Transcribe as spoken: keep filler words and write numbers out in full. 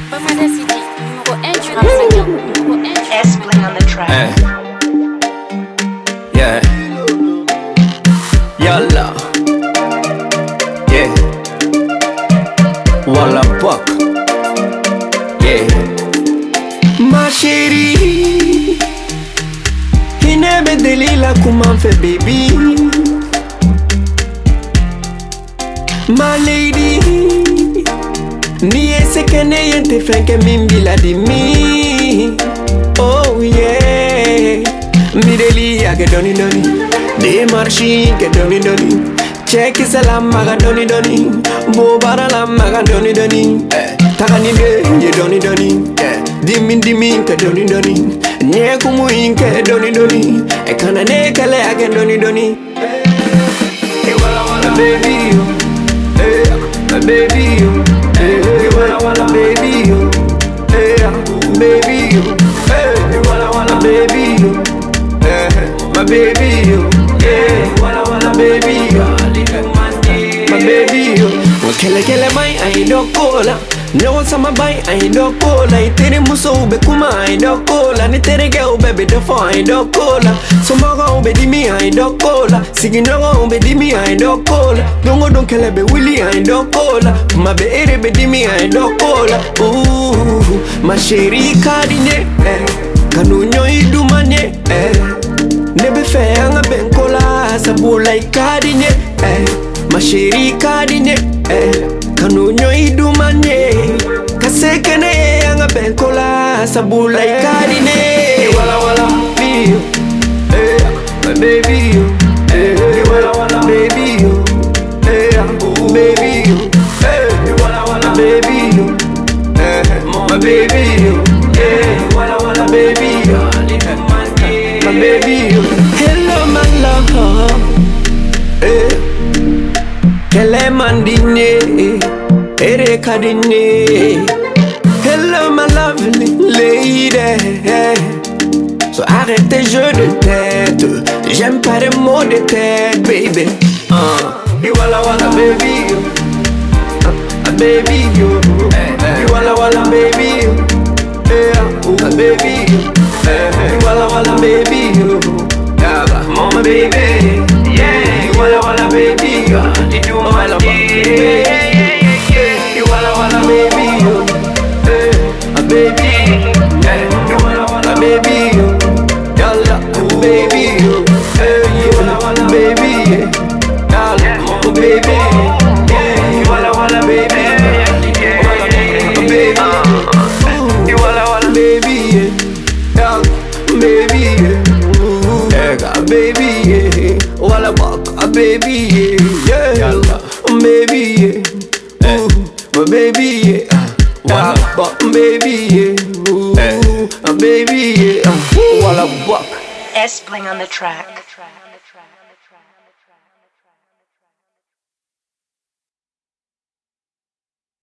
S-Bling on the track. Hey. Yeah. Yalla. Yeah. Walla buck. Yeah. Ma chérie, inebe delila comment fait baby. Ma lady, ni ese kene yente fenke mimbila di mi. Oh yeah, mi deli ya ke doni doni, de marchi ke doni doni, check salam maga doni doni, bo barala maga doni doni, eh, takani de ye doni doni, eh, dimin dimin ke doni doni, nye kumu inke doni doni, e kana ne kale ya ke doni doni, eh, wala wala baby yo, eh, my baby yo, eh, wala wala baby yo, eh, baby yo. Baby, you, eh, my baby, you, yeah, wala wala baby, you, my baby, you. Kele kele mai ai do kola, no sama bai ai do kola. Itere muso ube kuma ai do kola, ni tere ge ube be do fo ai do kola. Somoga ube di mi ai do kola, siginoga ube di mi ai do kola. Dongo don kele be willy ai do kola, ma be ere be di mi ai do kola. Ooh, ma chérie kadine, eh. Kanunyo idumanye, eh. Nebe fe anga benkola, sabula ikadine, eh. Mashiri kadine, eh. Kanunyo idumanye, kasekene anga benkola, sabula ikadine. Wala wala baby, eh, my baby, eh, wala wala baby, eh, baby, eh, wala wala baby, eh, my baby, yeah, wala wala baby, my baby. Hello my love, eh, kele mandine, ere kadine. Hello my lovely lady. So arrête tes jeux de tête, j'aime pas les mots de tête, baby. Uh, you wala wala baby, uh, baby you, you wala wala baby. Yeah, my baby, hey, walla walla baby, yeah, mama baby, yeah, you walla walla baby, you do my love, yeah, yeah, you walla walla baby, hey, my baby, yeah, you walla walla baby, yalla, baby, hey, you walla walla baby, yalla, mama baby, yeah, you walla walla baby, yeah, walla baby. Baby, yeah, baby, yeah, yeah, baby, yeah, walla walk, a baby, yeah, yeah, baby, yeah, my baby, yeah, walla walk, baby, yeah, baby, yeah, walla walk. S-Bling on the track.